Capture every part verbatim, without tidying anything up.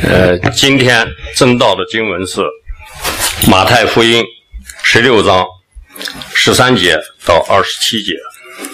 呃，今天正道的经文是马太福音十六章十三节到二十七节。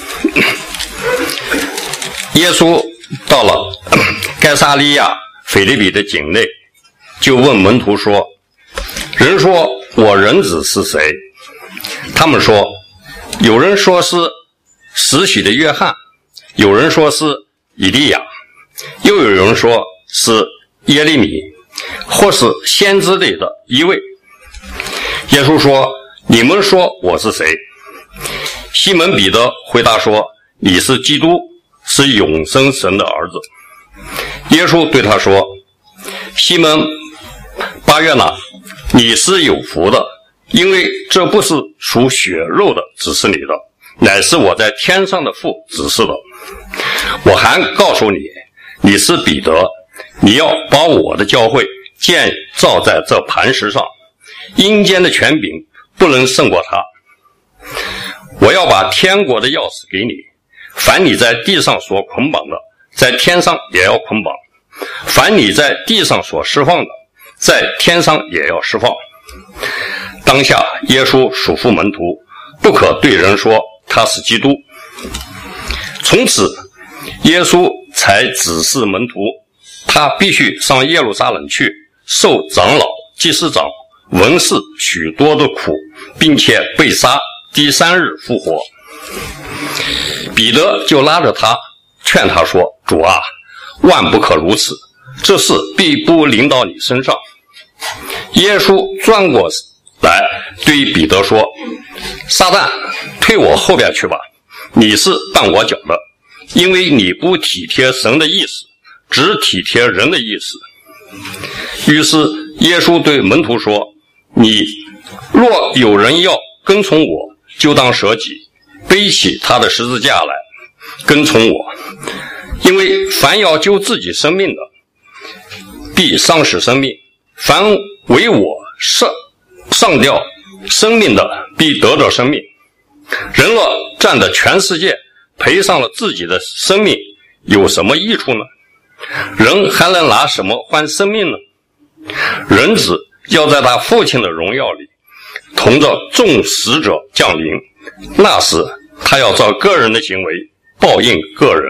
耶稣到了该撒利亚腓立比的境内，就问门徒说：“人说我人子是谁？”他们说：“有人说是施洗的约翰，有人说是以利亚，又有人说是耶利米，或是先知里的一位。”耶稣说：“你们说我是谁？”西门彼得回答说：“你是基督，是永生神的儿子。”耶稣对他说：“西门巴约拿，你是有福的，因为这不是属血肉的指示你的，乃是我在天上的父指示的。我还告诉你，你是彼得，你要把我的教会建造在这磐石上，阴间的权柄不能胜过他。我要把天国的钥匙给你，凡你在地上所捆绑的，在天上也要捆绑；凡你在地上所释放的，在天上也要释放。”当下耶稣嘱咐门徒，不可对人说他是基督。从此耶稣才指示门徒，他必须上耶路撒冷去，受长老、祭司长、文士许多的苦，并且被杀，第三日复活。彼得就拉着他，劝他说：“主啊，万不可如此，这事必不临到你身上。”耶稣转过来对彼得说：“撒旦，退我后边去吧，你是绊我脚的，因为你不体贴神的意思，只体贴人的意思。”于是耶稣对门徒说：“你若有人要跟从我，就当舍己，背起他的十字架来，跟从我。因为凡要救自己生命的，必丧失生命；凡为我上上吊生命的，必得着生命。人若占的全世界，赔上了自己的生命，有什么益处呢？人还能拿什么换生命呢？人子要在他父亲的荣耀里，同着众使者降临，那时他要照个人的行为报应个人。”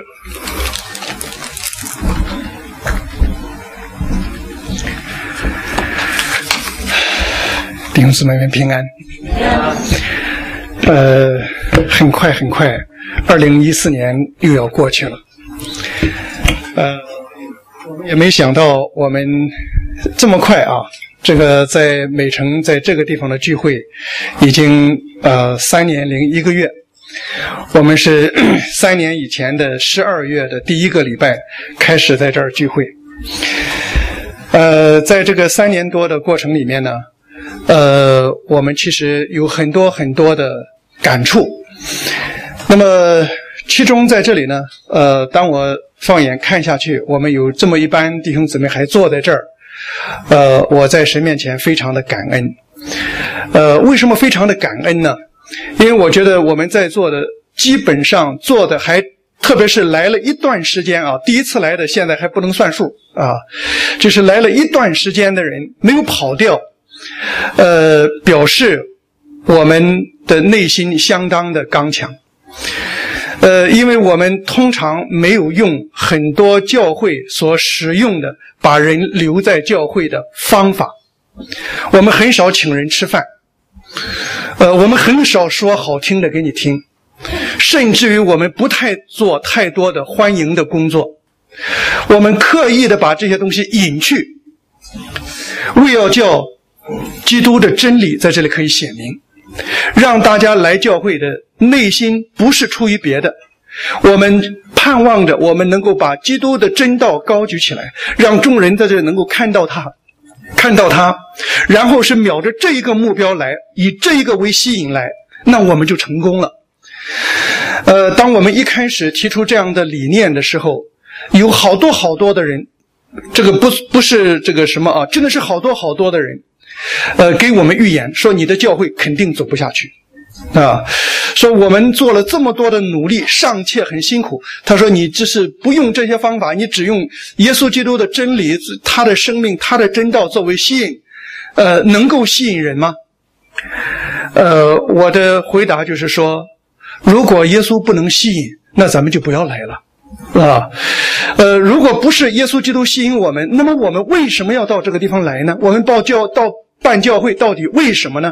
弟兄姊妹们平安。呃，很快很快，二零一四年又要过去了。呃，我们也没想到我们这么快啊，这个在美城在这个地方的聚会，已经呃三年零一个月。我们是三年以前的十二月的第一个礼拜开始在这儿聚会。呃，在这个三年多的过程里面呢，呃，我们其实有很多很多的感触。那么其中在这里呢，呃，当我放眼看下去，我们有这么一班弟兄姊妹还坐在这儿，呃，我在神面前非常的感恩。呃，为什么非常的感恩呢？因为我觉得我们在座的基本上做的还，特别是来了一段时间啊，第一次来的现在还不能算数啊，就是来了一段时间的人没有跑掉，呃，表示我们的内心相当的刚强。呃，因为我们通常没有用很多教会所使用的把人留在教会的方法，我们很少请人吃饭，呃，我们很少说好听的给你听，甚至于我们不太做太多的欢迎的工作，我们刻意的把这些东西隐去，为要叫基督的真理在这里可以显明，让大家来教会的内心不是出于别的，我们盼望着我们能够把基督的真道高举起来，让众人在这里能够看到他看到他，然后是瞄着这一个目标来，以这一个为吸引来，那我们就成功了。呃，当我们一开始提出这样的理念的时候，有好多好多的人，这个不不是这个什么啊，真的是好多好多的人呃，给我们预言说你的教会肯定走不下去啊，说我们做了这么多的努力，尚且很辛苦。他说你只是不用这些方法，你只用耶稣基督的真理，他的生命，他的真道作为吸引，呃，能够吸引人吗？呃，我的回答就是说，如果耶稣不能吸引，那咱们就不要来了。啊，呃，如果不是耶稣基督吸引我们，那么我们为什么要到这个地方来呢？我们报教到办教会到底为什么呢？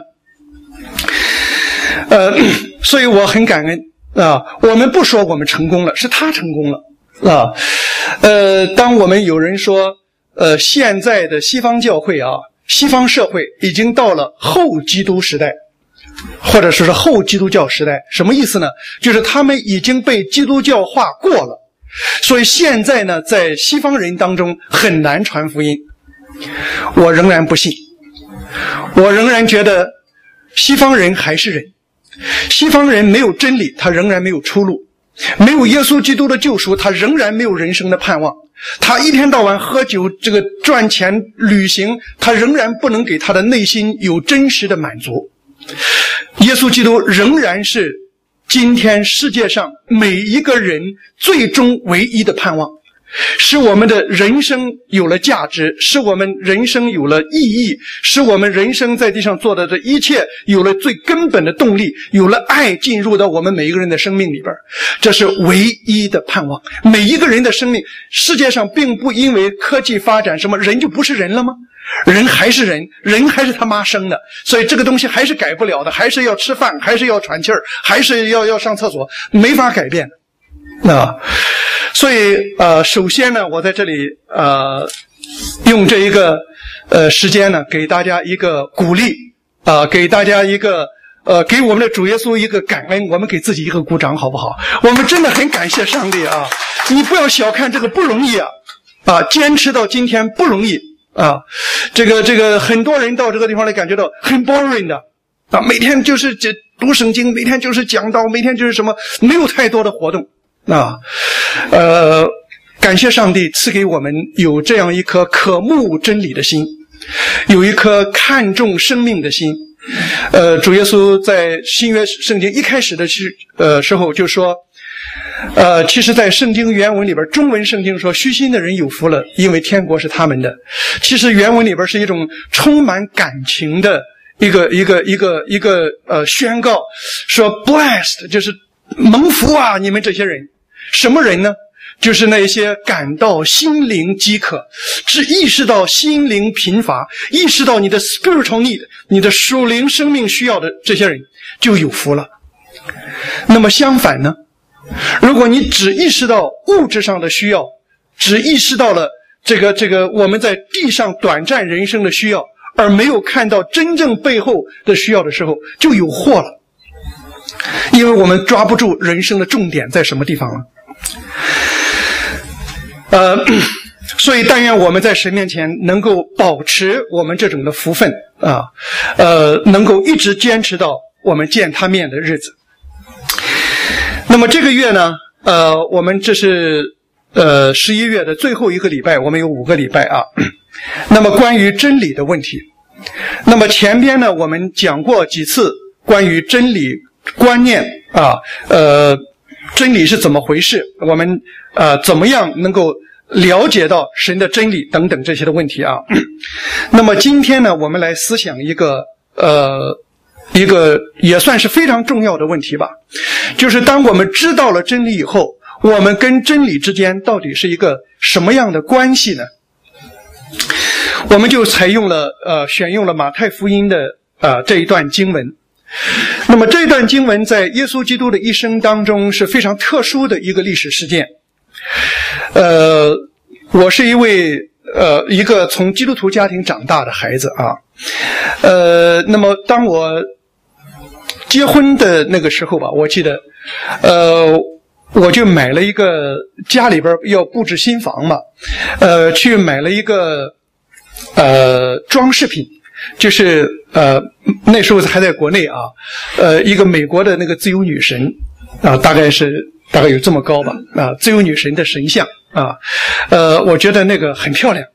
呃，所以我很感恩啊。我们不说我们成功了，是他成功了啊。呃，当我们有人说，呃，现在的西方教会啊，西方社会已经到了后基督时代，或者说是后基督教时代，什么意思呢？就是他们已经被基督教化过了。所以现在呢，在西方人当中很难传福音。我仍然不信，我仍然觉得西方人还是人，西方人没有真理，他仍然没有出路；没有耶稣基督的救赎，他仍然没有人生的盼望。他一天到晚喝酒，这个赚钱旅行，他仍然不能给他的内心有真实的满足。耶稣基督仍然是今天世界上每一个人最终唯一的盼望，使我们的人生有了价值，使我们人生有了意义，使我们人生在地上做的这一切有了最根本的动力，有了爱进入到我们每一个人的生命里边，这是唯一的盼望。每一个人的生命，世界上并不因为科技发展什么人就不是人了吗？人还是人，人还是他妈生的，所以这个东西还是改不了的，还是要吃饭，还是要喘气儿，还是要要上厕所，没法改变的啊。所以呃，首先呢，我在这里呃，用这一个呃时间呢，给大家一个鼓励啊、呃，给大家一个呃，给我们的主耶稣一个感恩，我们给自己一个鼓掌好不好？我们真的很感谢上帝啊！你不要小看这个不容易啊，啊，坚持到今天不容易。啊，这个这个很多人到这个地方来感觉到很 boring 的啊，每天就是这读圣经，每天就是讲道，每天就是什么，没有太多的活动啊。呃，感谢上帝赐给我们有这样一颗渴慕真理的心，有一颗看重生命的心。呃，主耶稣在新约圣经一开始的时呃时候就说。呃，其实在圣经原文里边，中文圣经说虚心的人有福了，因为天国是他们的。其实原文里边是一种充满感情的一个一个一个一个呃宣告，说 blessed 就是蒙福啊，你们这些人。什么人呢？就是那些感到心灵饥渴，只意识到心灵贫乏，意识到你的 spiritual need， 你的属灵生命需要的这些人就有福了。那么相反呢？如果你只意识到物质上的需要，只意识到了这个这个我们在地上短暂人生的需要，而没有看到真正背后的需要的时候，就有祸了。因为我们抓不住人生的重点在什么地方了。呃，所以但愿我们在神面前能够保持我们这种的福分啊，呃，能够一直坚持到我们见他面的日子。那么这个月呢，呃，我们这是呃十一月的最后一个礼拜，我们有五个礼拜啊。那么关于真理的问题，那么前边呢我们讲过几次关于真理观念啊，呃，真理是怎么回事，我们呃怎么样能够了解到神的真理等等这些的问题啊。那么今天呢，我们来思想一个呃。一个也算是非常重要的问题吧，就是当我们知道了真理以后，我们跟真理之间到底是一个什么样的关系呢？我们就采用了呃选用了马太福音的呃这一段经文。那么这段经文在耶稣基督的一生当中是非常特殊的一个历史事件。呃，我是一位呃一个从基督徒家庭长大的孩子啊，呃，那么当我结婚的那个时候吧，我记得，呃，我就买了一个家里边要布置新房嘛，呃，去买了一个呃装饰品，就是呃那时候还在国内啊，呃一个美国的那个自由女神啊，大概是大概有这么高吧啊，自由女神的神像啊，呃，我觉得那个很漂亮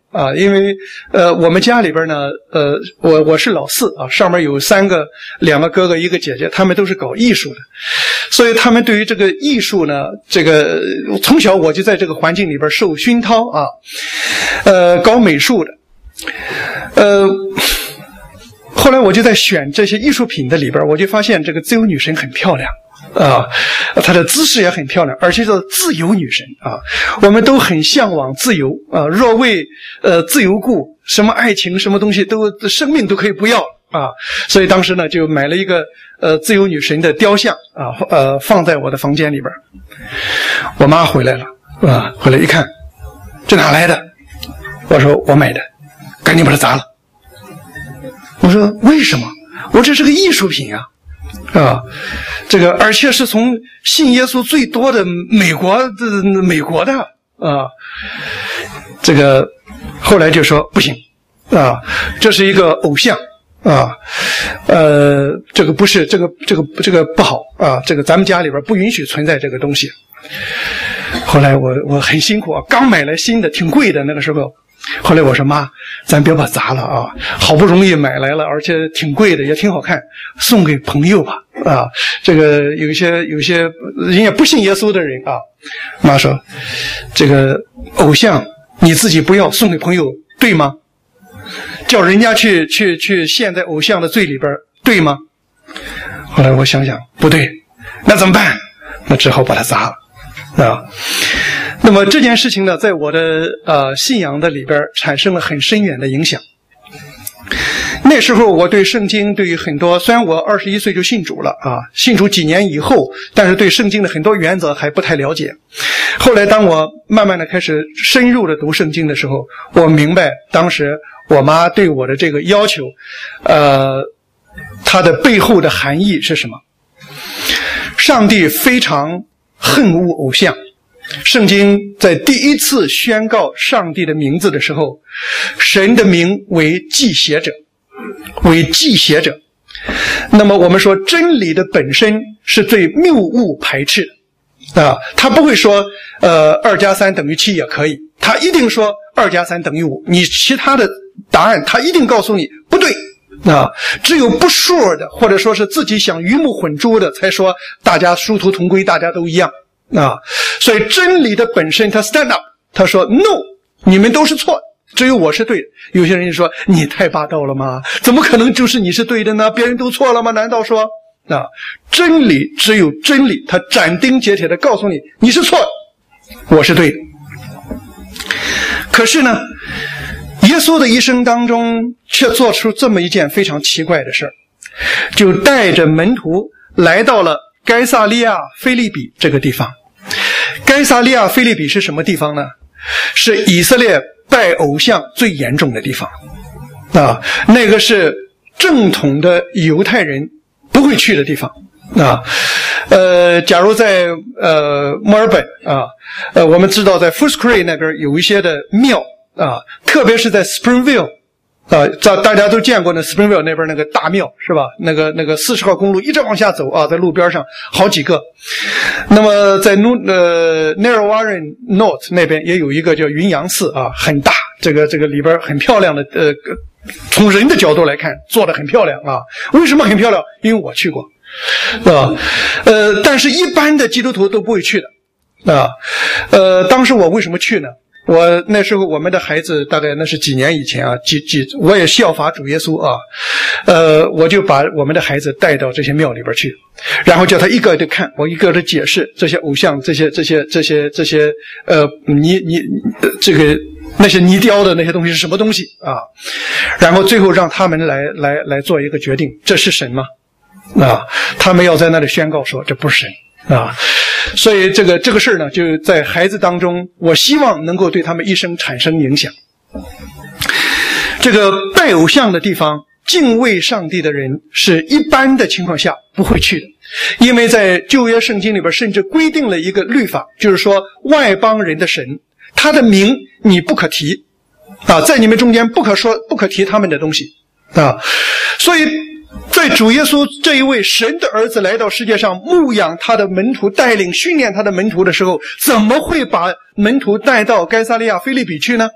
啊，因为呃我们家里边呢，呃我我是老四啊，上面有三个两个哥哥一个姐姐，他们都是搞艺术的，所以他们对于这个艺术呢，这个从小我就在这个环境里边受熏陶啊，呃搞美术的，呃后来我就在选这些艺术品的里边，我就发现这个自由女神很漂亮。啊，她的姿势也很漂亮，而且是自由女神啊！我们都很向往自由啊，若为呃自由故，什么爱情什么东西都生命都可以不要啊！所以当时呢，就买了一个呃自由女神的雕像啊，呃放在我的房间里边。我妈回来了啊，回来一看，这哪来的？我说我买的，赶紧把它砸了。我说为什么？我这是个艺术品啊！啊，这个而且是从信耶稣最多的美国的美国的啊，这个后来就说不行啊，这是一个偶像啊，呃，这个不是这个这个这个不好啊，这个咱们家里边不允许存在这个东西。后来我我很辛苦啊，刚买来新的，挺贵的那个时候。后来我说妈，咱别把它砸了啊，好不容易买来了，而且挺贵的，也挺好看，送给朋友吧啊。这个有些有些人也不信耶稣的人啊，妈说这个偶像你自己不要，送给朋友对吗？叫人家去去去陷在偶像的罪里边对吗？后来我想想不对，那怎么办？那只好把它砸了啊。那么这件事情呢，在我的呃信仰的里边产生了很深远的影响。那时候我对圣经，对于很多，虽然我二十一岁就信主了啊，信主几年以后，但是对圣经的很多原则还不太了解。后来当我慢慢的开始深入的读圣经的时候，我明白当时我妈对我的这个要求，呃，它的背后的含义是什么？上帝非常恨恶偶像。圣经在第一次宣告上帝的名字的时候，神的名为记写者，为记写者。那么我们说真理的本身是对谬误排斥的啊，他不会说呃二加三等于七也可以，他一定说二加三等于五，你其他的答案他一定告诉你不对啊，只有不sure的或者说是自己想鱼目混珠的才说大家殊途同归，大家都一样。啊，所以真理的本身他 stand up， 他说 no， 你们都是错的，只有我是对的。有些人就说你太霸道了吗？怎么可能就是你是对的呢？别人都错了吗？难道说啊，真理只有真理，他斩钉截铁的告诉你你是错的，我是对的。可是呢，耶稣的一生当中却做出这么一件非常奇怪的事儿，就带着门徒来到了该撒利亚腓立比这个地方。该撒利亚腓立比是什么地方呢？是以色列拜偶像最严重的地方啊，那个是正统的犹太人不会去的地方啊。呃，假如在呃墨尔本啊，呃，我们知道在 Footscray 那边有一些的庙啊，特别是在 Springville。啊，大大家都见过那 Springville 那边那个大庙是吧？那个那个四十号公路一直往下走啊，在路边上好几个。那么在 New 呃 Narrawarren North 那边也有一个叫云阳寺啊，很大，这个这个里边很漂亮的，呃，从人的角度来看做得很漂亮啊。为什么很漂亮？因为我去过，啊，呃，但是一般的基督徒都不会去的啊。呃，当时我为什么去呢？我那时候我们的孩子大概那是几年以前啊，几几我也效法主耶稣啊，呃，我就把我们的孩子带到这些庙里边去，然后叫他一个一个看，我一个的解释这些偶像，这些这些这些这些呃泥泥这个那些泥雕的那些东西是什么东西啊，然后最后让他们来来来做一个决定，这是神吗？啊，他们要在那里宣告说这不是神啊。所以这个这个事呢，就在孩子当中，我希望能够对他们一生产生影响。这个拜偶像的地方，敬畏上帝的人是一般的情况下不会去的，因为在旧约圣经里边甚至规定了一个律法，就是说外邦人的神，他的名你不可提啊，在你们中间不可说不可提他们的东西啊，所以在主耶稣这一位神的儿子来到世界上牧养他的门徒，带领训练他的门徒的时候，怎么会把门徒带到该撒利亚腓立比去呢？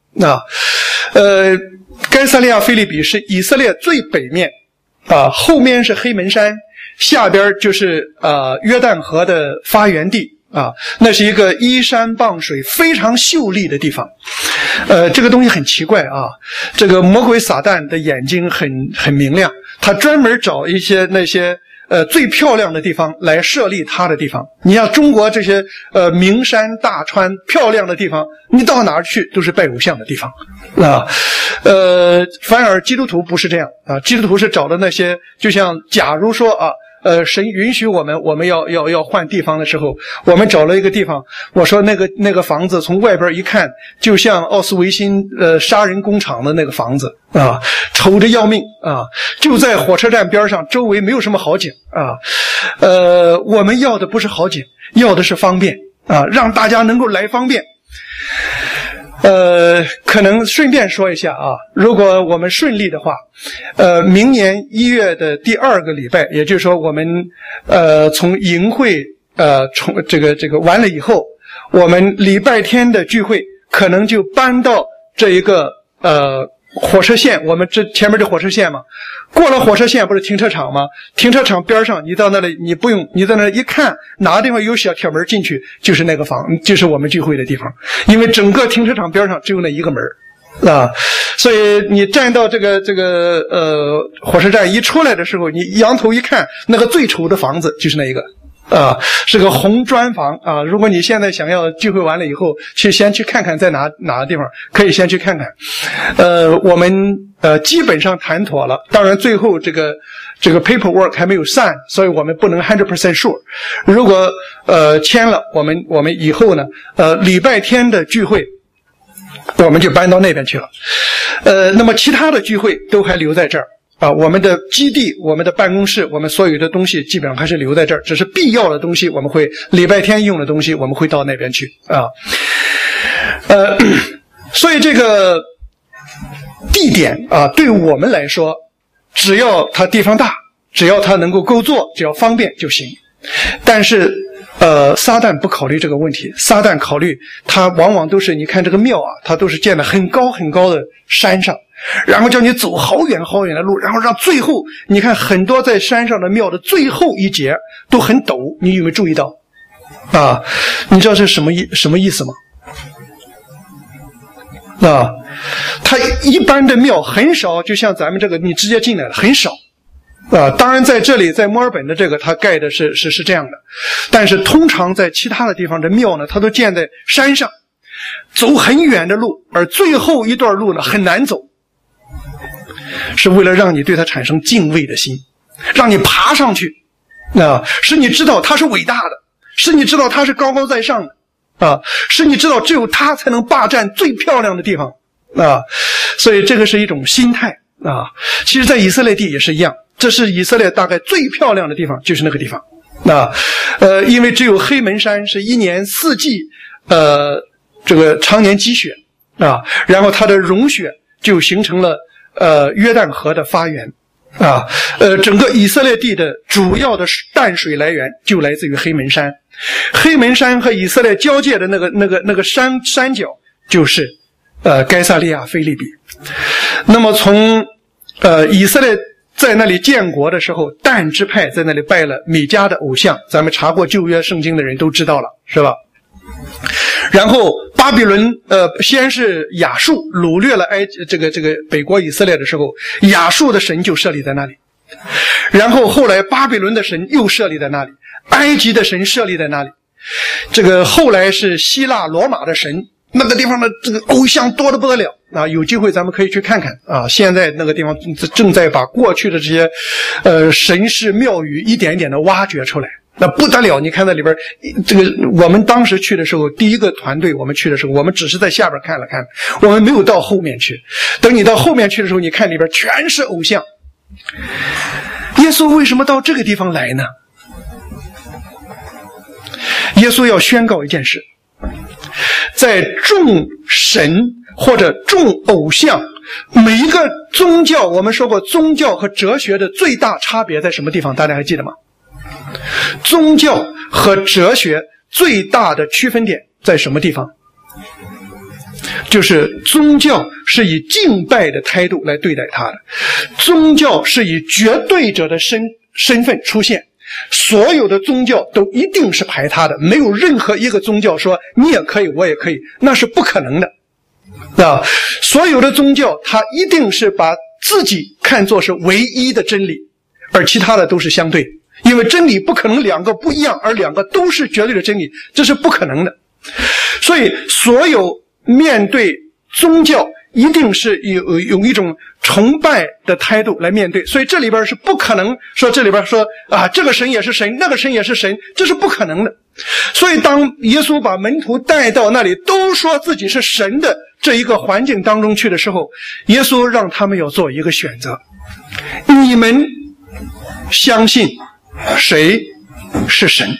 啊，呃，该撒利亚腓立比是以色列最北面啊，后面是黑门山，下边就是呃约旦河的发源地啊，那是一个依山傍水、非常秀丽的地方。呃，这个东西很奇怪啊，这个魔鬼撒旦的眼睛很很明亮，他专门找一些那些。呃，最漂亮的地方来设立他的地方。你像中国这些呃名山大川漂亮的地方，你到哪儿去都是拜偶像的地方啊。呃，反而基督徒不是这样啊，基督徒是找的那些，就像假如说啊。呃，神允许我们，我们要要要换地方的时候，我们找了一个地方。我说那个那个房子从外边一看，就像奥斯维辛呃杀人工厂的那个房子啊，丑着要命啊！就在火车站边上，周围没有什么好景啊。呃，我们要的不是好景，要的是方便啊，让大家能够来方便。呃，可能顺便说一下啊，如果我们顺利的话，呃，明年一月的第二个礼拜，也就是说我们呃从营会呃从这个这个完了以后，我们礼拜天的聚会可能就搬到这一个呃火车线，我们这前面的火车线嘛，过了火车线不是停车场吗？停车场边上，你到那里你不用，你在那一看哪个地方有小铁门进去，就是那个房，就是我们聚会的地方。因为整个停车场边上只有那一个门啊，所以你站到这个这个呃火车站一出来的时候，你仰头一看，那个最丑的房子就是那一个。啊，是个红砖房啊！如果你现在想要聚会完了以后，去先去看看在哪哪个地方，可以先去看看。呃，我们呃基本上谈妥了，当然最后这个这个 paperwork 还没有散，所以我们不能 one hundred percent sure。如果呃签了，我们我们以后呢，呃礼拜天的聚会，我们就搬到那边去了。呃，那么其他的聚会都还留在这儿。啊，我们的基地、我们的办公室、我们所有的东西基本上还是留在这儿，只是必要的东西我们会礼拜天用的东西我们会到那边去啊。呃，所以这个地点啊，对我们来说，只要它地方大，只要它能够够做，只要方便就行。但是呃，撒旦不考虑这个问题，撒旦考虑它往往都是，你看这个庙啊，它都是建在很高很高的山上。然后叫你走好远好远的路，然后让最后你看很多在山上的庙的最后一节都很陡，你有没有注意到啊？你知道这是什么意什么意思吗？啊，它一般的庙很少，就像咱们这个你直接进来了很少啊。当然在这里在墨尔本的这个它盖的是是是这样的，但是通常在其他的地方的庙呢，它都建在山上，走很远的路，而最后一段路呢很难走。是为了让你对他产生敬畏的心，让你爬上去啊，使你知道他是伟大的，使你知道他是高高在上的啊，使你知道只有他才能霸占最漂亮的地方啊。所以这个是一种心态啊。其实在以色列地也是一样，这是以色列大概最漂亮的地方，就是那个地方啊。呃，因为只有黑门山是一年四季呃这个常年积雪啊，然后它的融雪就形成了呃约旦河的发源啊，呃整个以色列地的主要的淡水来源就来自于黑门山，黑门山和以色列交界的那个那个那个山山脚就是呃该撒利亚腓立比。那么从呃以色列在那里建国的时候，但支派在那里拜了米迦的偶像，咱们查过旧约圣经的人都知道了，是吧？然后巴比伦呃先是亚述掳掠了埃及这个这个北国以色列的时候，亚述的神就设立在那里，然后后来巴比伦的神又设立在那里，埃及的神设立在那里，这个后来是希腊罗马的神，那个地方的这个偶像多得不得了啊！有机会咱们可以去看看啊。现在那个地方正在把过去的这些呃神寺庙宇一点一点的挖掘出来，那不得了！你看在里边，这个我们当时去的时候，第一个团队我们去的时候，我们只是在下边看了看，我们没有到后面去。等你到后面去的时候，你看里边全是偶像。耶稣为什么到这个地方来呢？耶稣要宣告一件事，在众神或者众偶像，每一个宗教，我们说过宗教和哲学的最大差别在什么地方？大家还记得吗？宗教和哲学最大的区分点在什么地方？ 就是宗教是以敬拜的态度来对待他的，宗教是以绝对者的身身份出现，所有的宗教都一定是排他的，没有任何一个宗教说你也可以我也可以，那是不可能的啊！所有的宗教它一定是把自己看作是唯一的真理，而其他的都是相对，因为真理不可能两个不一样而两个都是绝对的真理，这是不可能的。所以所有面对宗教一定是有有一种崇拜的态度来面对，所以这里边是不可能说这里边说啊这个神也是神，那个神也是神，这是不可能的。所以当耶稣把门徒带到那里都说自己是神的这一个环境当中去的时候，耶稣让他们要做一个选择，你们相信谁是神？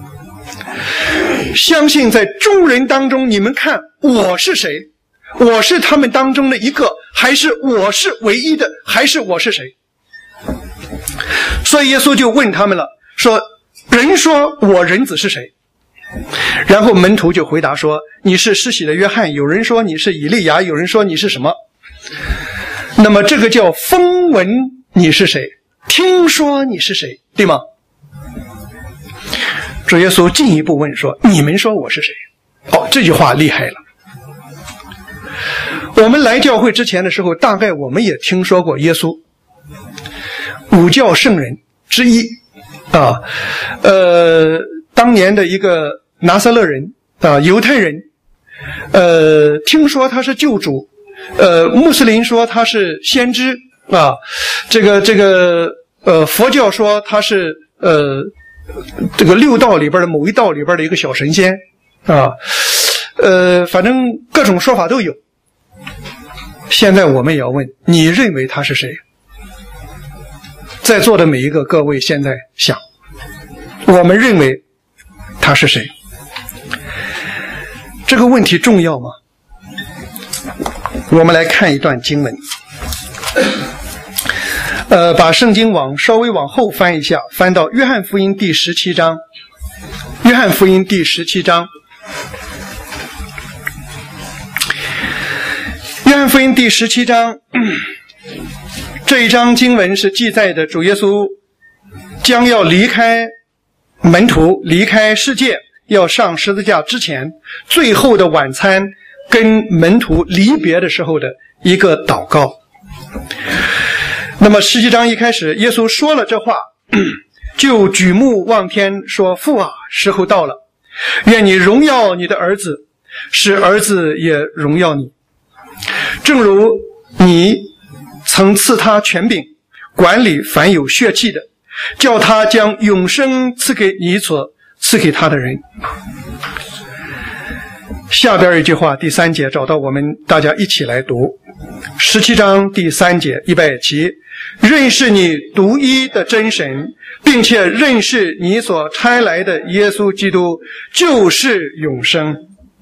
相信在众人当中，你们看我是谁？我是他们当中的一个，还是我是唯一的，还是我是谁？所以耶稣就问他们了，说人说我人子是谁？然后门徒就回答说，你是施洗的约翰，有人说你是以利亚，有人说你是什么。那么这个叫风闻你是谁，听说你是谁，对吗？主耶稣进一步问说，你们说我是谁？哦，这句话厉害了。我们来教会之前的时候，大概我们也听说过耶稣，五教圣人之一啊，呃，当年的一个拿撒勒人啊，犹太人，呃，听说他是救主，呃，穆斯林说他是先知啊，这个这个呃，佛教说他是呃，这个六道里边的某一道里边的一个小神仙啊，呃，反正各种说法都有。现在我们也要问，你认为他是谁？在座的每一个各位现在想，我们认为他是谁？这个问题重要吗？我们来看一段经文，呃，把圣经往稍微往后翻一下，翻到约翰福音第十七章。约翰福音第十七章。约翰福音第十七章，这一章经文是记载的主耶稣将要离开门徒，离开世界，要上十字架之前最后的晚餐，跟门徒离别的时候的一个祷告。那么十七章一开始，耶稣说了这话，就举目望天说，父啊，时候到了，愿你荣耀你的儿子，使儿子也荣耀你，正如你曾赐他权柄，管理凡有血气的，叫他将永生赐给你所赐给他的人。下边一句话，第三节，找到，我们大家一起来读。十七章第三节，预备起。认识你独一的真神，并且认识你所差来的耶稣基督，就是永生。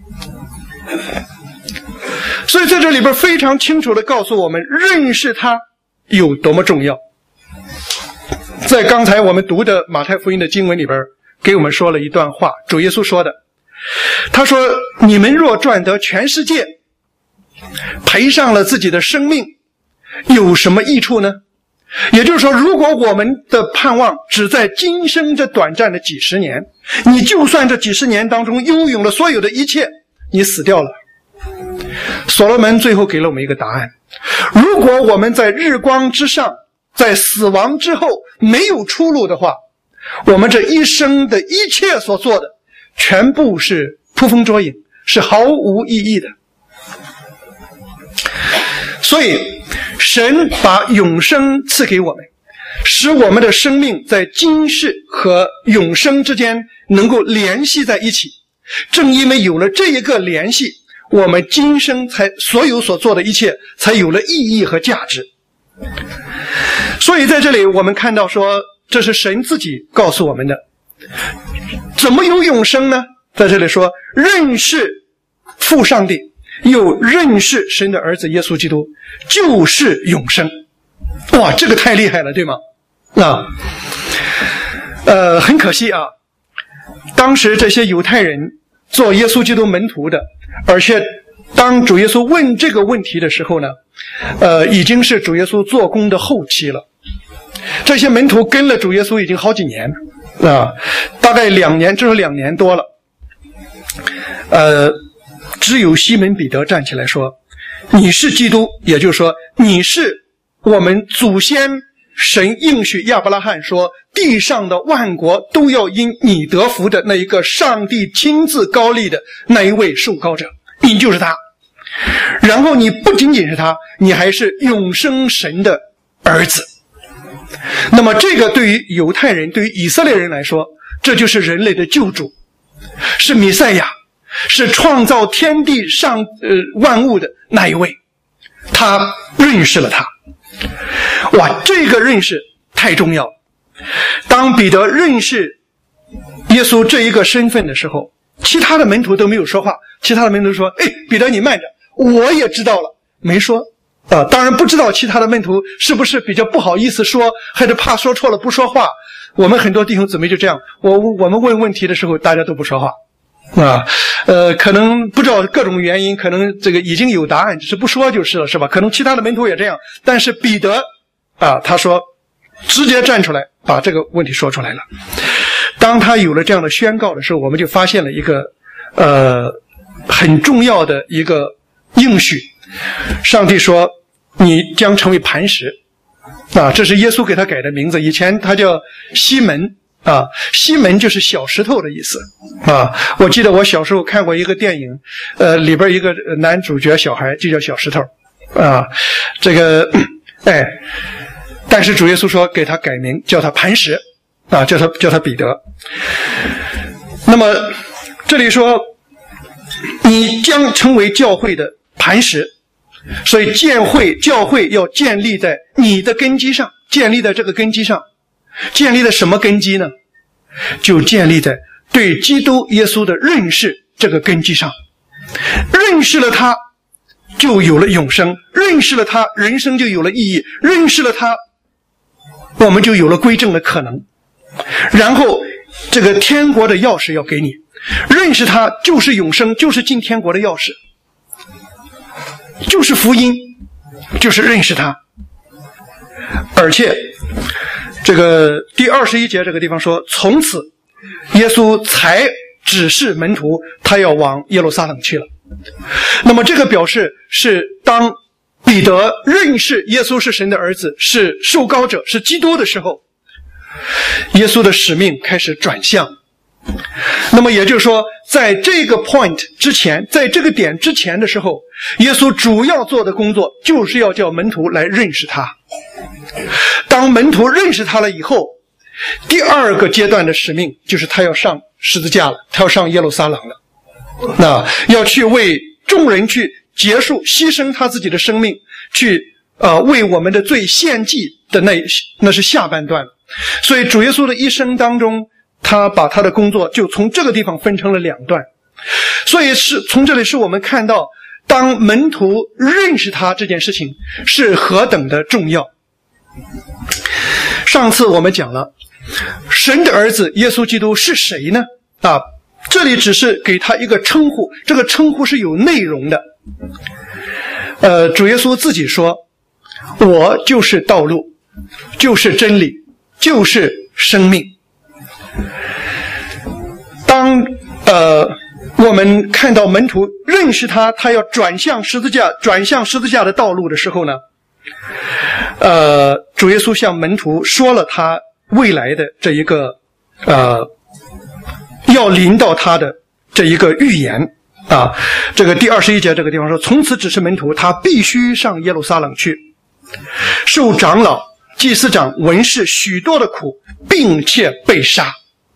所以在这里边非常清楚地告诉我们，认识他有多么重要。在刚才我们读的马太福音的经文里边，给我们说了一段话，主耶稣说的，他说，你们若赚得全世界，赔上了自己的生命，有什么益处呢？也就是说，如果我们的盼望只在今生这短暂的几十年，你就算这几十年当中拥有了所有的一切，你死掉了。所罗门最后给了我们一个答案，如果我们在日光之上，在死亡之后没有出路的话，我们这一生的一切所做的全部是捕风捉影，是毫无意义的。所以神把永生赐给我们，使我们的生命在今世和永生之间能够联系在一起。正因为有了这一个联系，我们今生才所有所做的一切才有了意义和价值。所以在这里我们看到说，这是神自己告诉我们的。怎么有永生呢？在这里说，认识父上帝，又认识神的儿子耶稣基督，就是永生。哇，这个太厉害了，对吗？啊，呃，很可惜啊，当时这些犹太人做耶稣基督门徒的，而且当主耶稣问这个问题的时候呢，呃，已经是主耶稣做工的后期了。这些门徒跟了主耶稣已经好几年啊，大概两年，至少两年多了。呃，只有西门彼得站起来说：“你是基督，也就是说，你是我们祖先神应许亚伯拉罕说，地上的万国都要因你得福的那一个上帝亲自高立的那一位受膏者，你就是他。然后你不仅仅是他，你还是永生神的儿子。”那么这个对于犹太人，对于以色列人来说，这就是人类的救主，是弥赛亚，是创造天地上呃万物的那一位。他认识了他。哇，这个认识太重要了。当彼得认识耶稣这一个身份的时候，其他的门徒都没有说话。其他的门徒说：“哎，彼得你慢着，我也知道了。”没说。啊，当然不知道其他的门徒是不是比较不好意思说，还是怕说错了不说话。我们很多弟兄姊妹就这样，我我们问问题的时候大家都不说话啊，呃，可能不知道各种原因，可能这个已经有答案，只是不说就是了，是吧？可能其他的门徒也这样，但是彼得啊，他说直接站出来把这个问题说出来了。当他有了这样的宣告的时候，我们就发现了一个呃很重要的一个应许。上帝说你将成为磐石啊，这是耶稣给他改的名字。以前他叫西门啊，西门就是小石头的意思啊。我记得我小时候看过一个电影，呃，里边一个男主角小孩就叫小石头啊。这个哎，但是主耶稣说给他改名，叫他磐石啊，叫他叫他彼得。那么这里说你将成为教会的磐石。所以建会教会要建立在你的根基上，建立在这个根基上。建立在什么根基呢？就建立在对基督耶稣的认识这个根基上。认识了他就有了永生，认识了他人生就有了意义，认识了他我们就有了归正的可能。然后这个天国的钥匙要给你，认识他就是永生，就是进天国的钥匙，就是福音，就是认识他。而且这个第二十一节这个地方说，从此耶稣才指示门徒他要往耶路撒冷去了。那么这个表示是当彼得认识耶稣是神的儿子，是受膏者，是基督的时候，耶稣的使命开始转向。那么也就是说，在这个 point 之前，在这个点之前的时候，耶稣主要做的工作就是要叫门徒来认识他。当门徒认识他了以后，第二个阶段的使命就是他要上十字架了，他要上耶路撒冷了，那要去为众人去结束牺牲他自己的生命，去呃为我们的罪献祭的那那是下半段。所以主耶稣的一生当中，他把他的工作就从这个地方分成了两段。所以是从这里是我们看到当门徒认识他这件事情是何等的重要。上次我们讲了神的儿子耶稣基督是谁呢？啊，这里只是给他一个称呼，这个称呼是有内容的。呃，主耶稣自己说，我就是道路，就是真理，就是生命。当呃我们看到门徒认识他，他要转向十字架，转向十字架的道路的时候呢，呃，主耶稣向门徒说了他未来的这一个呃要临到他的这一个预言啊。这个第二十一节这个地方说，从此指示门徒，他必须上耶路撒冷去，受长老、祭司长、文士许多的苦，并且被杀。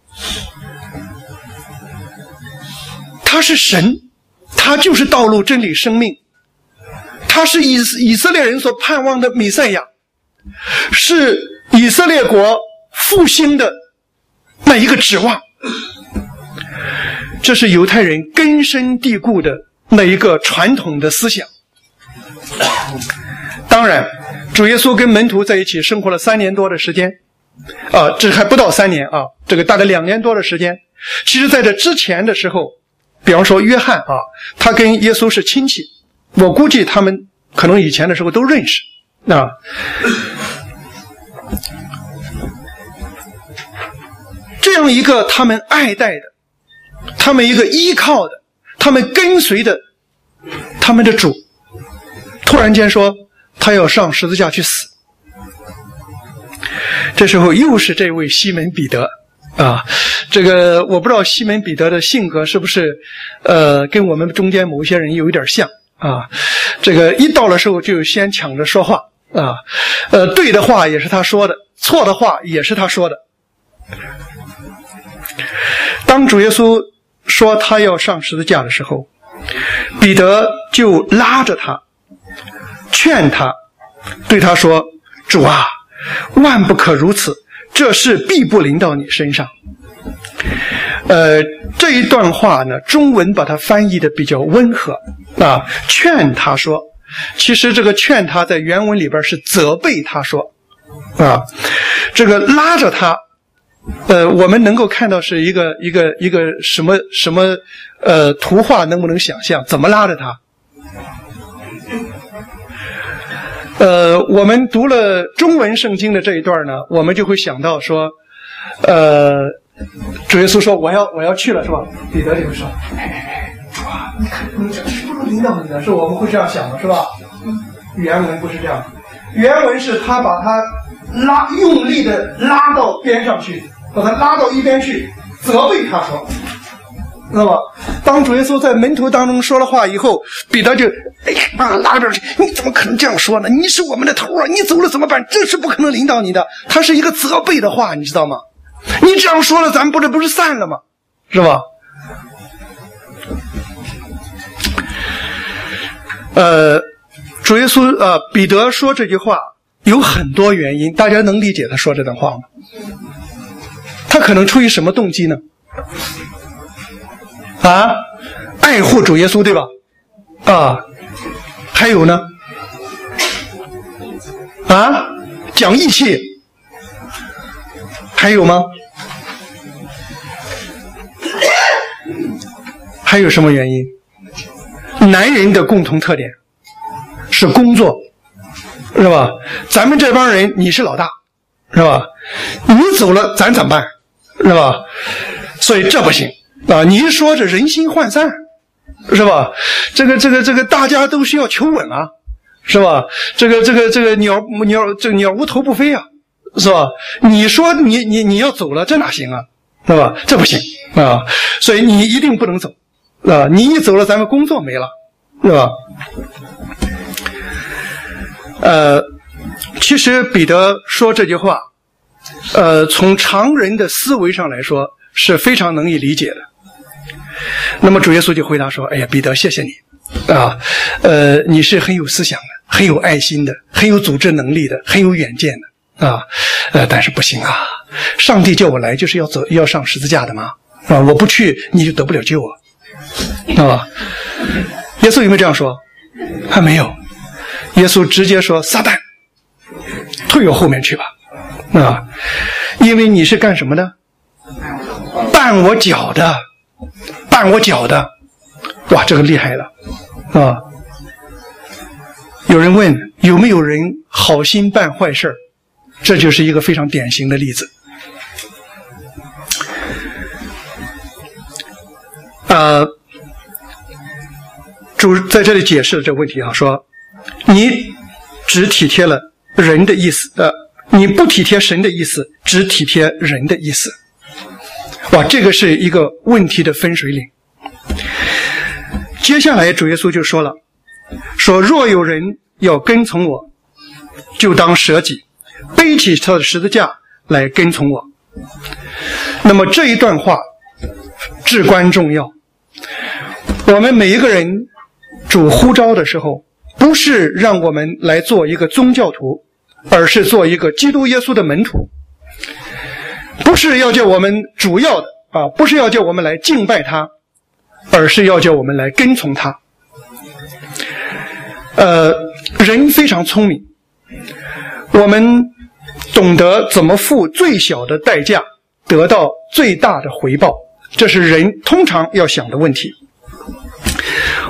他是神，他就是道路、真理、生命，他是以以色列人所盼望的弥赛亚，是以色列国复兴的那一个指望。这是犹太人根深蒂固的那一个传统的思想。当然主耶稣跟门徒在一起生活了三年多的时间啊，这还不到三年啊，这个大概两年多的时间。其实在这之前的时候比方说约翰啊，他跟耶稣是亲戚，我估计他们可能以前的时候都认识啊。这样一个他们爱戴的，他们一个依靠的，他们跟随的，他们的主，突然间说他要上十字架去死。这时候又是这位西门彼得啊，这个我不知道西门彼得的性格是不是呃跟我们中间某一些人有一点像啊，这个一到了时候就先抢着说话啊，呃对的话也是他说的，错的话也是他说的。当主耶稣说他要上十字架的时候，彼得就拉着他劝他，对他说，主啊，万不可如此，这事必不临到你身上。呃，这一段话呢，中文把它翻译的比较温和啊，劝他说，其实这个劝他在原文里边是责备他说啊，这个拉着他，呃，我们能够看到是一个一个一个什么什么呃图画，能不能想象怎么拉着他？呃，我们读了中文圣经的这一段呢，我们就会想到说，呃，主耶稣说我要我要去了是吧？彼得就说，哎，主啊，你看你这是不是领导你的？是我们会这样想的是吧？原文不是这样，原文是他把他拉用力的拉到边上去，把他拉到一边去，责备他说。那么当主耶稣在门徒当中说了话以后，彼得就哎呀把他拉着去，你怎么可能这样说呢？你是我们的头啊，你走了怎么办？这是不可能领导你的。他是一个责备的话，你知道吗？你这样说了，咱们不是不是散了吗？是吧？呃，主耶稣呃彼得说这句话有很多原因，大家能理解他说这段话吗？他可能出于什么动机呢？啊，爱护主耶稣，对吧？啊，还有呢？啊，讲义气，还有吗？还有什么原因？男人的共同特点是工作，是吧？咱们这帮人，你是老大，是吧？你走了，咱怎么办？是吧？所以这不行。啊，你一说这人心涣散，是吧？这个这个这个大家都需要求稳啊，是吧？这个这个这个鸟鸟这个鸟无头不飞啊，是吧？你说你你你要走了，这哪行啊，是吧？这不行啊，所以你一定不能走啊！你一走了，咱们工作没了，是吧？呃，其实彼得说这句话，呃，从常人的思维上来说是非常能以理解的。那么主耶稣就回答说，哎呀，彼得，谢谢你啊，呃，你是很有思想的，很有爱心的，很有组织能力的，很有远见的啊，呃，但是不行啊，上帝叫我来就是要走要上十字架的嘛，啊，我不去你就得不了救啊，啊，耶稣有没有这样说？还没有，耶稣直接说，撒旦，退我后面去吧，啊，因为你是干什么的？绊我脚的，绊我脚的，哇，这个厉害了啊！有人问有没有人好心办坏事，这就是一个非常典型的例子。呃，主在这里解释了这个问题啊，说你只体贴了人的意思，呃，你不体贴神的意思，只体贴人的意思。哇，这个是一个问题的分水岭。接下来主耶稣就说了，说若有人要跟从我，就当舍己，背起他的十字架来跟从我。那么这一段话至关重要。我们每一个人主呼召的时候，不是让我们来做一个宗教徒，而是做一个基督耶稣的门徒。不是要叫我们主要的啊，不是要叫我们来敬拜他，而是要叫我们来跟从他。呃，人非常聪明，我们懂得怎么付最小的代价，得到最大的回报，这是人通常要想的问题。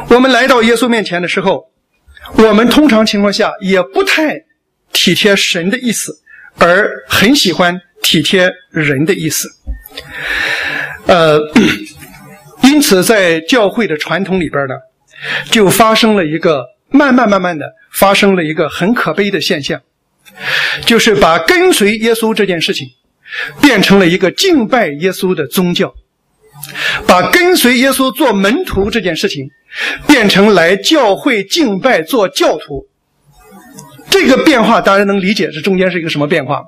我们来到耶稣面前的时候，我们通常情况下也不太体贴神的意思，而很喜欢体贴人的意思。呃，因此在教会的传统里边呢，就发生了一个慢慢慢慢的发生了一个很可悲的现象，就是把跟随耶稣这件事情变成了一个敬拜耶稣的宗教，把跟随耶稣做门徒这件事情变成来教会敬拜做教徒。这个变化大家能理解这中间是一个什么变化？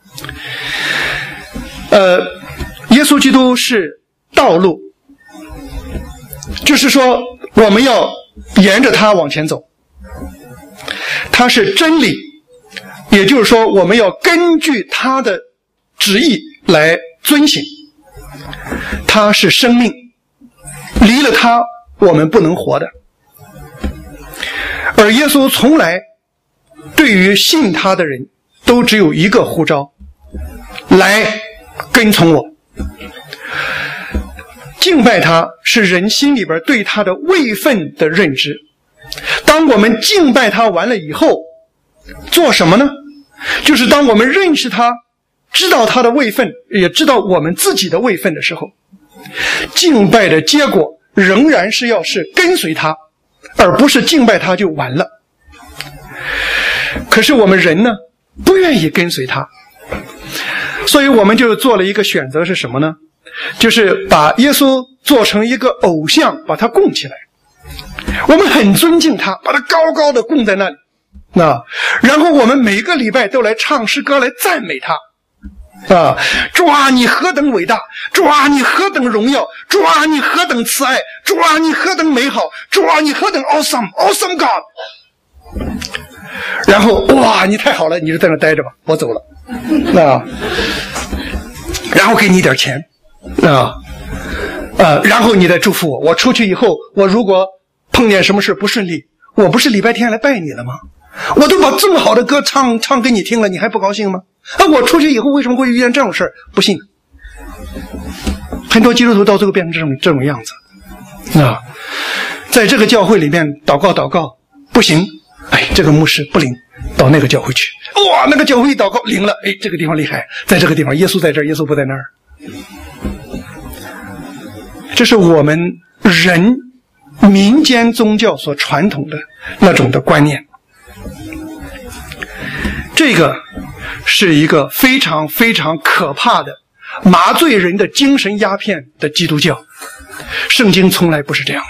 呃，耶稣基督是道路，就是说我们要沿着它往前走。它是真理，也就是说我们要根据它的旨意来遵行。它是生命，离了它我们不能活的。而耶稣从来对于信他的人都只有一个呼召，来跟从我。敬拜他是人心里边对他的位分的认知。当我们敬拜他完了以后，做什么呢？就是当我们认识他，知道他的位分，也知道我们自己的位分的时候，敬拜的结果仍然是要是跟随他，而不是敬拜他就完了。可是我们人呢，不愿意跟随他，所以我们就做了一个选择，是什么呢？就是把耶稣做成一个偶像，把他供起来。我们很尊敬他，把他高高的供在那里，啊，然后我们每个礼拜都来唱诗歌来赞美他。啊，主啊，你何等伟大！主啊，你何等荣耀！主啊，你何等慈爱！主啊，你何等美好！主啊，你何等 awesome awesome God！ 然后哇，你太好了，你就在那待着吧，我走了。啊，然后给你一点钱，啊，呃，然后你再祝福我。我出去以后，我如果碰见什么事不顺利，我不是礼拜天来拜你了吗？我都把这么好的歌唱唱给你听了，你还不高兴吗？啊，我出去以后为什么会遇见这种事儿？不信。很多基督徒到最后变成这种这种样子啊，在这个教会里面祷告祷告不行，哎，这个牧师不灵，到那个教会去。哇，那个教会一祷告灵了，哎，这个地方厉害，在这个地方耶稣在这儿，耶稣不在那儿。这是我们人民间宗教所传统的那种的观念。这个是一个非常非常可怕的麻醉人的精神鸦片的基督教。圣经从来不是这样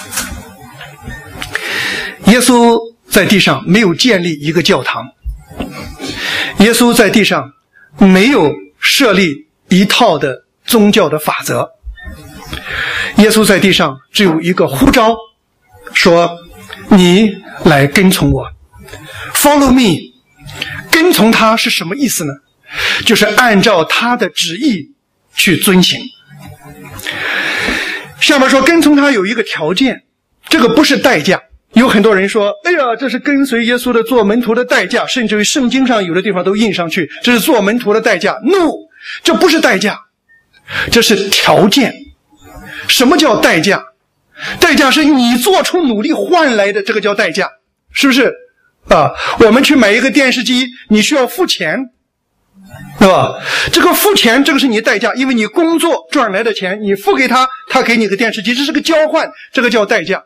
的。耶稣在地上没有建立一个教堂，耶稣在地上没有设立一套的宗教的法则，耶稣在地上只有一个呼召，说你来跟从我 Follow me。 跟从他是什么意思呢？就是按照他的旨意去遵行。下面说跟从他有一个条件，这个不是代价。有很多人说，哎呀，这是跟随耶稣的做门徒的代价，甚至于圣经上有的地方都印上去，这是做门徒的代价。 No， 这不是代价，这是条件。什么叫代价？代价是你做出努力换来的，这个叫代价，是不是啊？我们去买一个电视机，你需要付钱，对吧？这个付钱，这个是你的代价，因为你工作赚来的钱，你付给他，他给你个电视机，这是个交换，这个叫代价。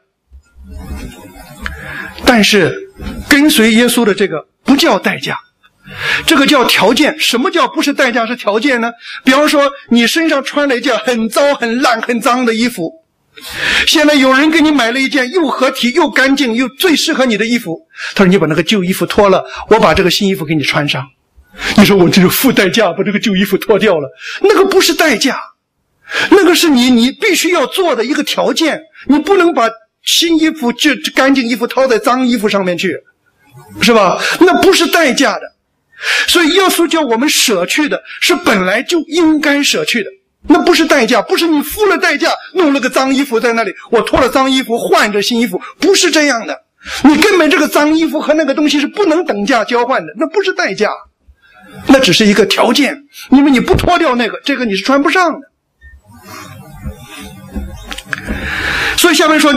但是跟随耶稣的这个不叫代价，这个叫条件。什么叫不是代价是条件呢？比方说你身上穿了一件很糟很烂很脏的衣服，现在有人给你买了一件又合体又干净又最适合你的衣服，他说你把那个旧衣服脱了，我把这个新衣服给你穿上。你说我这是付代价把这个旧衣服脱掉了，那个不是代价，那个是你你必须要做的一个条件。你不能把新衣服这干净衣服掏在脏衣服上面去，是吧？那不是代价的。所以耶稣叫我们舍去的是本来就应该舍去的，那不是代价，不是你付了代价弄了个脏衣服在那里，我脱了脏衣服换着新衣服，不是这样的。你根本这个脏衣服和那个东西是不能等价交换的，那不是代价，那只是一个条件，因为你不脱掉那个，这个你是穿不上的。所以下面说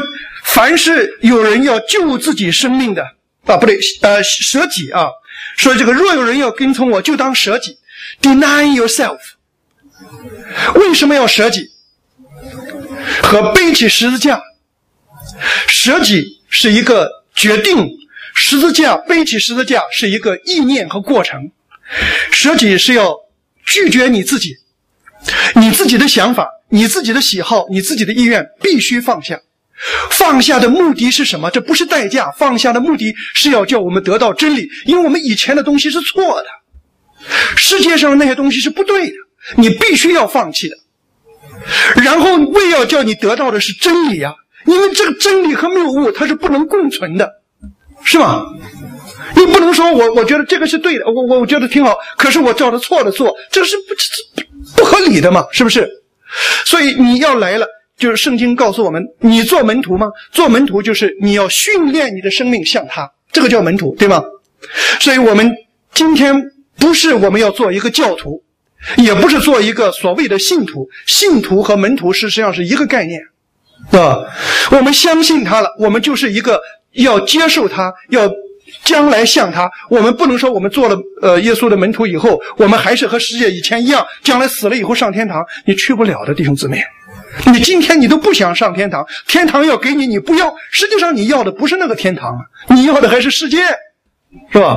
凡是有人要救自己生命的啊，不对，呃，舍己啊，说这个若有人要跟从我，就当舍己 ，deny yourself。为什么要舍己？和背起十字架，舍己是一个决定，十字架背起十字架是一个意念和过程。舍己是要拒绝你自己，你自己的想法，你自己的喜好，你自己的意愿必须放下。放下的目的是什么？这不是代价，放下的目的是要叫我们得到真理，因为我们以前的东西是错的，世界上那些东西是不对的，你必须要放弃的。然后为要叫你得到的是真理啊，因为这个真理和谬误它是不能共存的，是吧？你不能说我我觉得这个是对的，我我觉得挺好，可是我照着错的做，这是不不合理的嘛，是不是？所以你要来了，就是圣经告诉我们，你做门徒吗？做门徒就是你要训练你的生命像他，这个叫门徒，对吗？所以我们今天不是我们要做一个教徒，也不是做一个所谓的信徒，信徒和门徒事实上是一个概念，对吧？我们相信他了，我们就是一个要接受他，要将来像他。我们不能说我们做了呃耶稣的门徒以后，我们还是和世界以前一样，将来死了以后上天堂，你去不了的，弟兄姊妹。你今天你都不想上天堂，天堂要给你，你不要，实际上你要的不是那个天堂啊，你要的还是世界，是吧？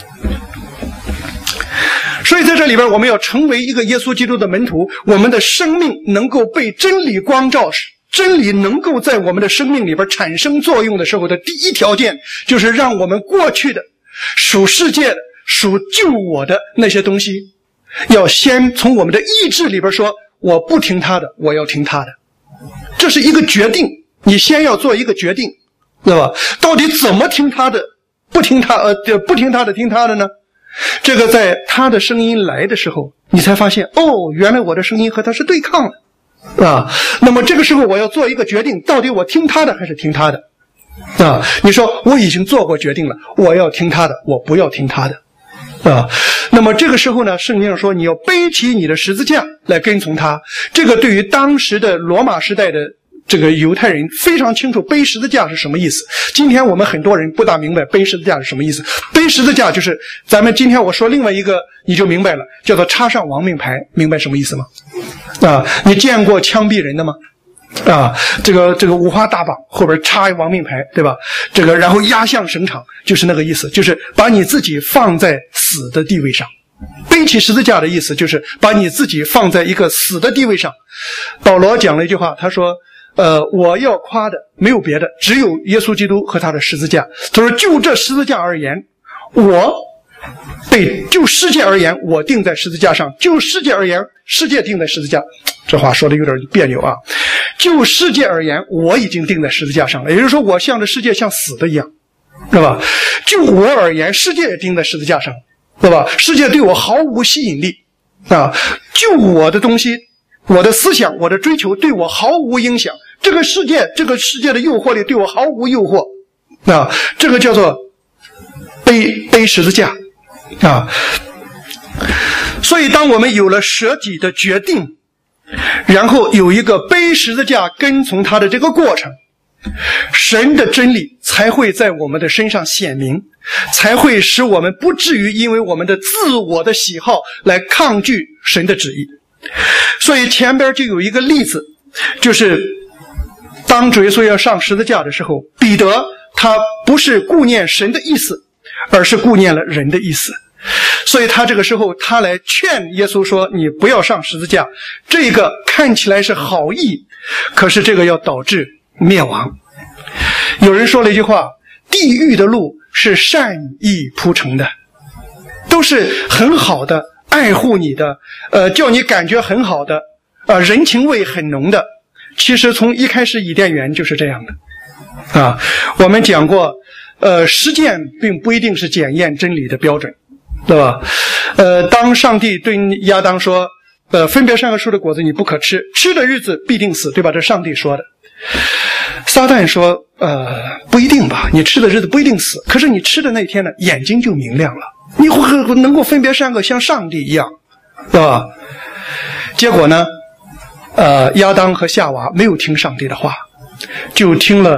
所以在这里边，我们要成为一个耶稣基督的门徒，我们的生命能够被真理光照，真理能够在我们的生命里边产生作用的时候的第一条件，就是让我们过去的属世界的属救我的那些东西，要先从我们的意志里边说，我不听他的，我要听他的。这是一个决定，你先要做一个决定，对吧？到底怎么听他的，不听他呃不听他的听他的呢？这个在他的声音来的时候，你才发现，哦，原来我的声音和他是对抗的啊。那么这个时候我要做一个决定，到底我听他的还是听他的啊？你说我已经做过决定了，我要听他的，我不要听他的啊。那么这个时候呢，圣经上说你要背起你的十字架来跟从他。这个对于当时的罗马时代的这个犹太人非常清楚，背十字架是什么意思。今天我们很多人不大明白背十字架是什么意思。背十字架就是咱们今天我说另外一个你就明白了，叫做插上亡命牌，明白什么意思吗？啊，你见过枪毙人的吗？啊，这个这个五花大绑后边插亡命牌，对吧？这个然后押向刑场，就是那个意思，就是把你自己放在死的地位上。背起十字架的意思就是把你自己放在一个死的地位上。保罗讲了一句话，他说呃，我要夸的没有别的，只有耶稣基督和他的十字架。他说就这十字架而言，我被就世界而言我钉在十字架上，就世界而言世界钉在十字架。这话说的有点别扭啊。就世界而言我已经钉在十字架上了，也就是说我向着世界像死的一样，对吧？就我而言世界也钉在十字架上，对吧？世界对我毫无吸引力啊，就我的东西，我的思想，我的追求对我毫无影响，这个世界这个世界的诱惑力对我毫无诱惑啊，这个叫做背背十字架啊。所以当我们有了舍己的决定，然后有一个背十字架跟从他的这个过程，神的真理才会在我们的身上显明，才会使我们不至于因为我们的自我的喜好来抗拒神的旨意。所以前边就有一个例子，就是当主耶稣要上十字架的时候，彼得他不是顾念神的意思，而是顾念了人的意思。所以他这个时候他来劝耶稣说，你不要上十字架，这个看起来是好意，可是这个要导致灭亡。有人说了一句话，地狱的路是善意铺成的，都是很好的，爱护你的，呃，叫你感觉很好的，呃，人情味很浓的。其实从一开始伊甸园就是这样的啊。我们讲过，呃，实践并不一定是检验真理的标准，对吧？呃，当上帝对亚当说，呃，分别善恶树的果子你不可吃，吃的日子必定死，对吧？这上帝说的。撒旦说，呃，不一定吧，你吃的日子不一定死，可是你吃的那天呢，眼睛就明亮了，你会能够分别善恶，像上帝一样，对吧？结果呢，呃，亚当和夏娃没有听上帝的话，就听了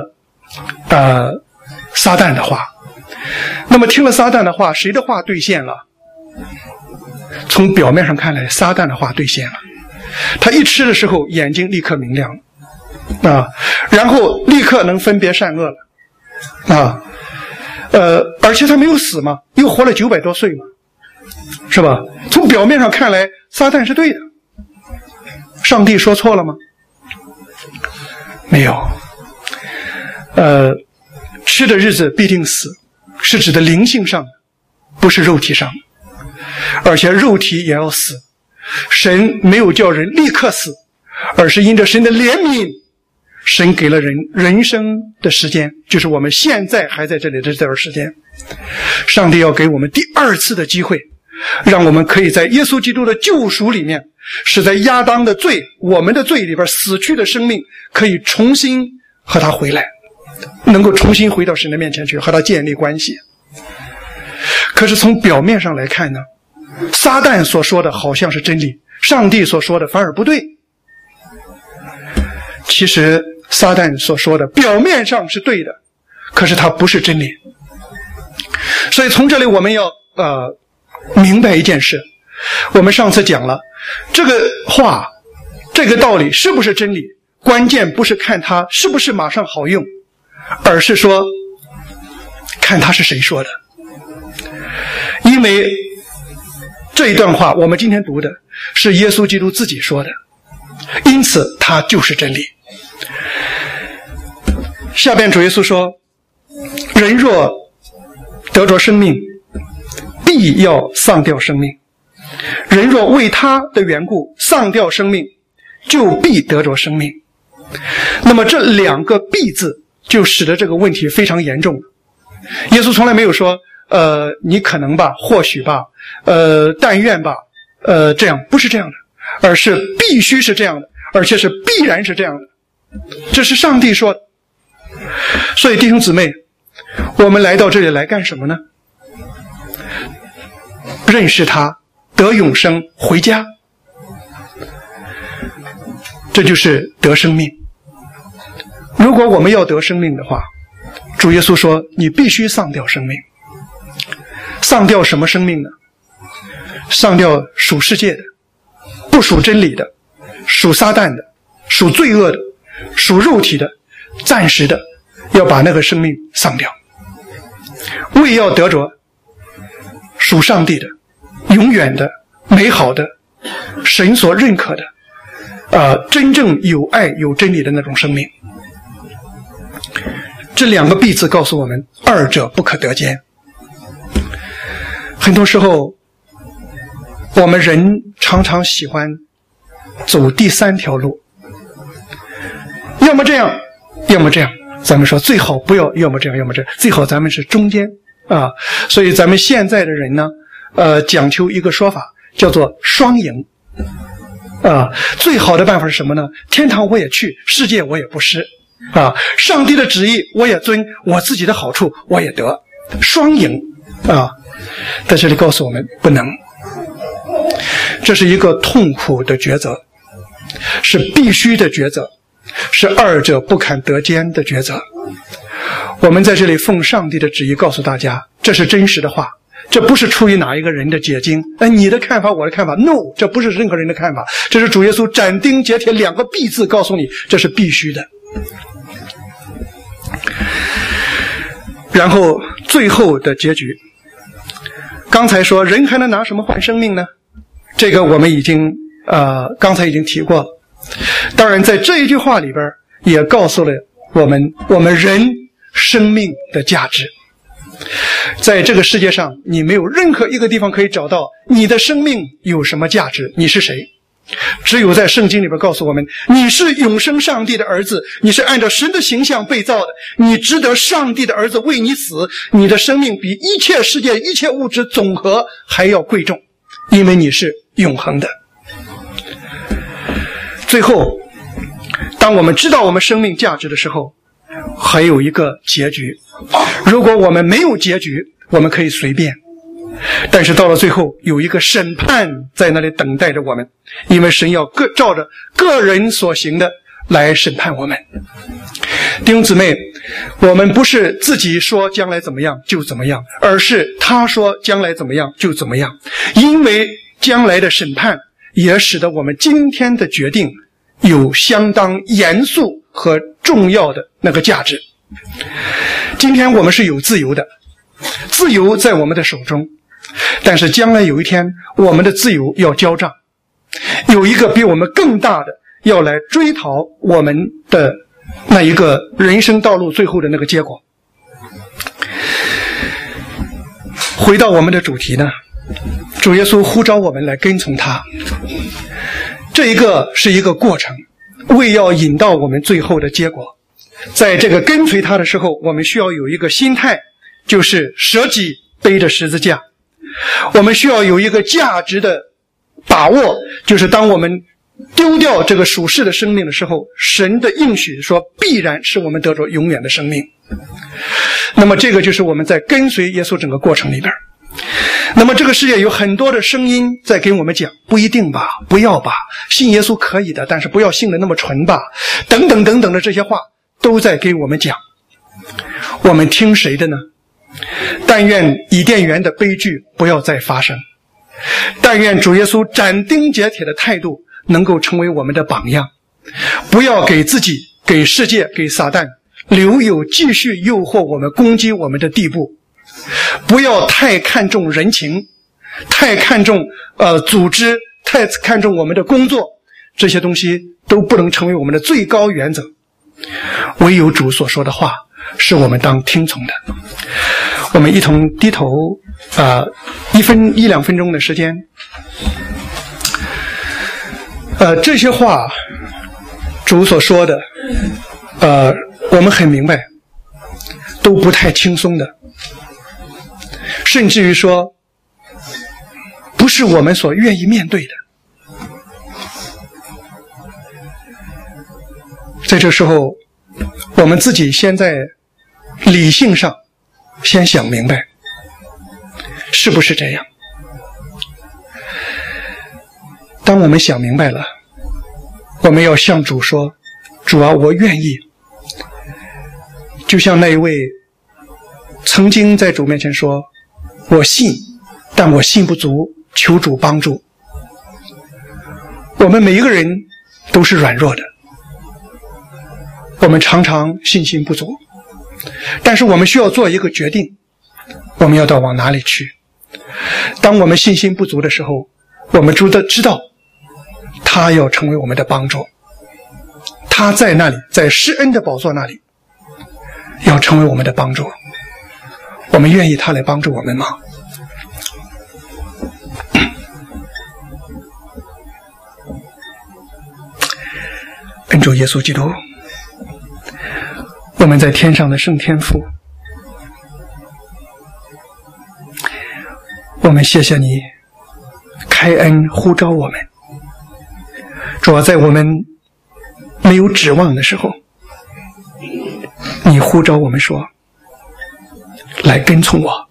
呃撒旦的话。那么听了撒旦的话，谁的话兑现了？从表面上看来，撒旦的话兑现了。他一吃的时候，眼睛立刻明亮了啊，然后立刻能分别善恶了啊，呃，而且他没有死嘛，又活了九百多岁嘛，是吧？从表面上看来，撒旦是对的。上帝说错了吗？没有。呃，吃的日子必定死，是指的灵性上的，不是肉体上的，而且肉体也要死。神没有叫人立刻死，而是因着神的怜悯，神给了人人生的时间，就是我们现在还在这里的这段时间。上帝要给我们第二次的机会，让我们可以在耶稣基督的救赎里面，是在亚当的罪，我们的罪里边死去的生命，可以重新和他回来，能够重新回到神的面前去，和他建立关系。可是从表面上来看呢，撒旦所说的好像是真理，上帝所说的反而不对。其实撒旦所说的表面上是对的，可是它不是真理。所以从这里我们要呃明白一件事，我们上次讲了，这个话这个道理是不是真理，关键不是看它是不是马上好用，而是说看它是谁说的。因为这一段话我们今天读的是耶稣基督自己说的，因此它就是真理。下边主耶稣说，人若得着生命，必要丧掉生命；人若为他的缘故丧掉生命，就必得着生命。那么这两个必字就使得这个问题非常严重。耶稣从来没有说呃，你可能吧，或许吧，呃，但愿吧，呃，这样，不是这样的，而是必须是这样的，而且是必然是这样的，这是上帝说的。所以弟兄姊妹，我们来到这里来干什么呢？认识他，得永生，回家，这就是得生命。如果我们要得生命的话，主耶稣说，你必须丧掉生命。丧掉什么生命呢？丧掉属世界的，不属真理的，属撒旦的，属罪恶的，属肉体的，暂时的，要把那个生命丧掉，为要得着属上帝的，永远的，美好的，神所认可的，呃，真正有爱有真理的那种生命。这两个必字告诉我们，二者不可得兼。很多时候我们人常常喜欢走第三条路，要么这样要么这样，咱们说最好不要要么这样要么这样，最好咱们是中间啊。所以咱们现在的人呢呃，讲求一个说法叫做双赢啊。最好的办法是什么呢？天堂我也去，世界我也不失啊，上帝的旨意我也遵，我自己的好处我也得，双赢啊。在这里告诉我们不能，这是一个痛苦的抉择，是必须的抉择，是二者不可得兼的抉择。我们在这里奉上帝的旨意告诉大家，这是真实的话，这不是出于哪一个人的解经，哎，你的看法我的看法 no， 这不是任何人的看法，这是主耶稣斩钉截铁两个必字告诉你，这是必须的。然后最后的结局，刚才说人还能拿什么换生命呢？这个我们已经呃刚才已经提过了。当然在这一句话里边也告诉了我们我们人生命的价值。在这个世界上，你没有任何一个地方可以找到你的生命有什么价值，你是谁。只有在圣经里边告诉我们，你是永生上帝的儿子，你是按照神的形象被造的，你值得上帝的儿子为你死，你的生命比一切世界一切物质总和还要贵重，因为你是永恒的。最后当我们知道我们生命价值的时候，还有一个结局。如果我们没有结局，我们可以随便，但是到了最后有一个审判在那里等待着我们，因为神要各照着个人所行的来审判我们。 弟兄姊妹，我们不是自己说将来怎么样就怎么样，而是他说将来怎么样就怎么样，因为将来的审判也使得我们今天的决定有相当严肃和重要的那个价值。今天我们是有自由的，自由在我们的手中，但是将来有一天我们的自由要交账，有一个比我们更大的要来追讨我们的那一个人生道路最后的那个结果。回到我们的主题呢，主耶稣呼召我们来跟从他，这一个是一个过程，为要引到我们最后的结果。在这个跟随他的时候，我们需要有一个心态，就是舍己背着十字架。我们需要有一个价值的把握，就是当我们丢掉这个属世的生命的时候，神的应许说必然使我们得着永远的生命。那么这个就是我们在跟随耶稣整个过程里边。那么这个世界有很多的声音在跟我们讲，不一定吧，不要吧，信耶稣可以的，但是不要信得那么纯吧，等等等等的这些话都在给我们讲。我们听谁的呢？但愿伊甸园的悲剧不要再发生，但愿主耶稣斩钉截铁的态度能够成为我们的榜样，不要给自己、给世界、给撒旦留有继续诱惑我们、攻击我们的地步。不要太看重人情，太看重呃组织，太看重我们的工作，这些东西都不能成为我们的最高原则。唯有主所说的话是我们当听从的。我们一同低头啊、呃，一分一两分钟的时间。呃，这些话主所说的，呃，我们很明白，都不太轻松的，甚至于说，不是我们所愿意面对的。在这时候，我们自己先在理性上先想明白，是不是这样？当我们想明白了，我们要向主说，主啊，我愿意。就像那一位曾经在主面前说，我信，但我信不足，求主帮助。我们每一个人都是软弱的，我们常常信心不足，但是我们需要做一个决定，我们要到往哪里去。当我们信心不足的时候，我们知道知道他要成为我们的帮助，他在那里，在施恩的宝座那里要成为我们的帮助。我们愿意他来帮助我们吗？恩主耶稣基督，我们在天上的圣天父，我们谢谢你开恩呼召我们。主要在我们没有指望的时候，你呼召我们说，来跟从我。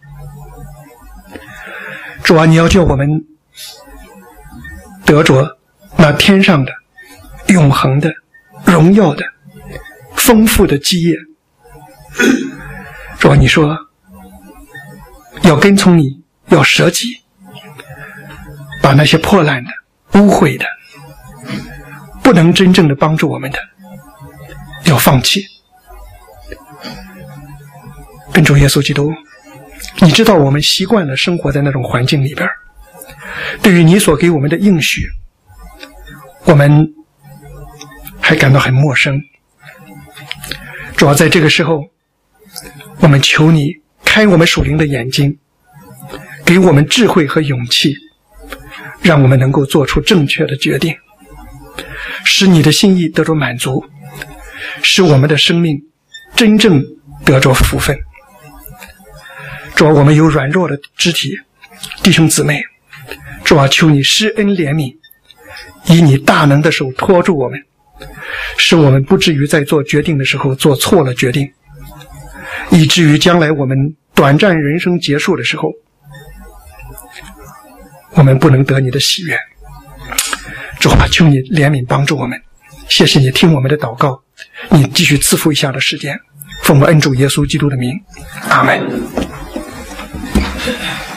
主啊，你要叫我们得着那天上的永恒的荣耀的丰富的基业。主啊，你说要跟从你，要舍己，把那些破烂的、污秽的、不能真正的帮助我们的要放弃。跟主耶稣基督，你知道我们习惯了生活在那种环境里边，对于你所给我们的应许，我们还感到很陌生。主要在这个时候，我们求你开我们属灵的眼睛，给我们智慧和勇气，让我们能够做出正确的决定，使你的心意得着满足，使我们的生命真正得着福分。主啊，我们有软弱的肢体弟兄姊妹，主啊，求你施恩怜悯，以你大能的手托住我们，使我们不至于在做决定的时候做错了决定，以至于将来我们短暂人生结束的时候，我们不能得你的喜悦。主啊，求你怜悯帮助我们，谢谢你听我们的祷告， 你继续赐福以下的时间。奉我恩主耶稣基督的名，阿门。